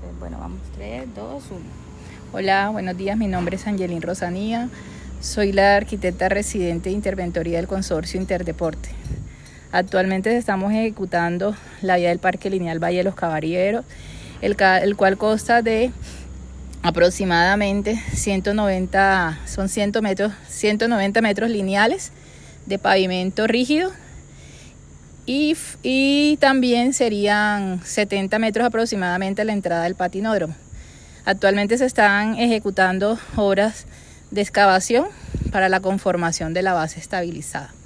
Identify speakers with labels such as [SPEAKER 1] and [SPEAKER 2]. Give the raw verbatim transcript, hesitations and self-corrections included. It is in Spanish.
[SPEAKER 1] Entonces, bueno, vamos, tres, dos, uno. Hola, buenos días, mi nombre es Angelín Rosanía, soy la arquitecta residente de Interventoría del Consorcio Interdeporte. Actualmente estamos ejecutando la vía del Parque Lineal Valle de los Caballeros, el, el cual consta de aproximadamente ciento noventa, son cien metros, ciento noventa metros lineales de pavimento rígido y, y también serían setenta metros aproximadamente a la entrada del patinódromo. Actualmente se están ejecutando obras de excavación para la conformación de la base estabilizada.